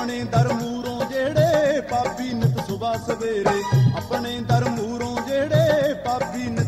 ਆਪਣੇ ਦਰ ਮੂਹਰੋਂ ਜਿਹੜੇ ਪਾਪੀ ਨਿਤ ਸੁਬਹ ਸਵੇਰੇ, ਆਪਣੇ ਦਰ ਮੂਹਰੋਂ ਜਿਹੜੇ ਪਾਪੀ